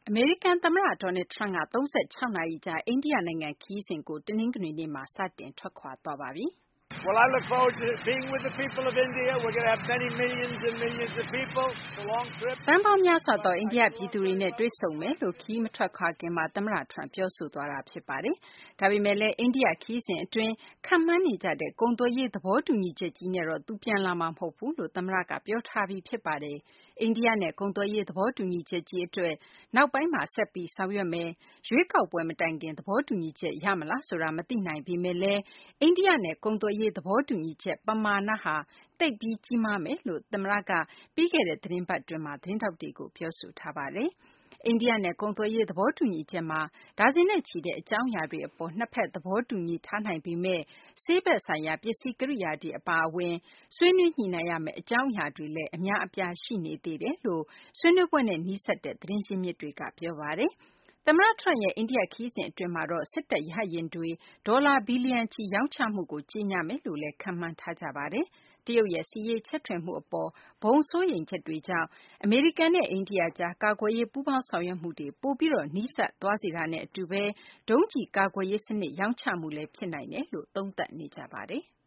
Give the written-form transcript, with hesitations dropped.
အမေရိကန်သမ္မတ Donald Trump က 36 နာရီကြာ အိန္ဒိယနိုင်ငံခရီးစဉ်ကို တနင်္ဂနွေနေ့မှာ စတင်ထွက်ခွာသွားပါပြီ။ Well, I look forward to being with the people of India. We're going to have many millions and millions of people. It's a long trip. သန်းပေါင်းများစွာသောအိန္ဒိယပြည်သူတွေနဲ့တွေ့ဆုံမယ်လို့ခရီးမထွက်ခွာခင်မှာသမ္မတ Trump ပြောဆိုသွားတာဖြစ်ပါတယ်။ဒါပေမဲ့လည်းအိန္ဒိယခရီးစဉ်အတွင်းခန့်မှန်းနေကြတဲ့ကုန်သွယ်ရေးသဘောတူညီချက်ကြီးနဲ့တော့သူပြန်လာမှာမဟုတ်ဘူးလို့သမ္မတကပြောထားပြီးဖြစ်ပါတယ်။အိန္ဒိယနဲ့ကုန်သွယ်ရေးသဘောတူညီချက်ကြီးအတွက်နောက်ပိုင်းမှာဆက်ပြီးဆောင်ရွက်မယ်။ရွေးကောက်ပွဲမတိုင်ခင်သဘောတူညီချက်ရမလားဆိုတာမသိနိုင်ပေမဲ့လည်းအိန္ဒိယနဲ့ကုန်သွယ်ရေးသဘောတူညီချက်ပမာဏဟာသိပ်ပြီးကြီးမားမယ်လို့သမ္မတကပြီးခဲ့တဲ့သတင်းပတ်အတွင်းမှာသတင်းထောက်တွေကိုပြောဆိုထားပါတယ်။အိန္ဒိယနဲ့ကုန်သွယ်ရေးသဘောတူညီချက်မှာဒါဇင်နဲ့ချီတဲ့အကြောင်းအရာတွေအပေါ်နှစ်ဖက်သဘောတူညီထားနိုင်ပေမဲ့ဆေးဘက်ဆိုင်ရာပစ္စည်းကိရိယာတွေအပါအဝင်ဆွေးနွေးညှိနှိုင်းရမယ့်အကြောင်းအရာတွေလည်းအများအပြားရှိနေသေးတယ်လို့ဆွေးနွေးပွဲနဲ့နီးစပ်တဲ့သတင်းရင်းမြစ်တွေကပြောပါတယ်။သမ္မတ Trump ရဲ့အိန္ဒိယခရီးစဉ်အတွင်းမှာတော့စစ်တပ်ရဟတ်ယာဉ်တွေဒေါ်လာဘီလီယံချီရောင်းချမှုကိုကြေညာမယ်လို့လည်းခန့်မှန်းထားကြပါတယ်။တရုတ်ရဲ့စစ်ရေးချဲ့ထွင်မှုအပေါ်ဘုံစိုးရိမ်ချက်တွေကြောင့်အမေရိကန်နဲ့အိန္ဒိယကြားကာကွယ်ရေးပူးပေါင်းဆောင်ရွက်မှုတွေပိုပြီးနီးစပ်သွားစေတာနဲ့အတူပဲဒုံးကျည်ကာကွယ်ရေးစနစ်ရောင်းချမှုလည်းဖြစ်နိုင်တယ်လို့သုံးသပ်နေကြပါတယ်။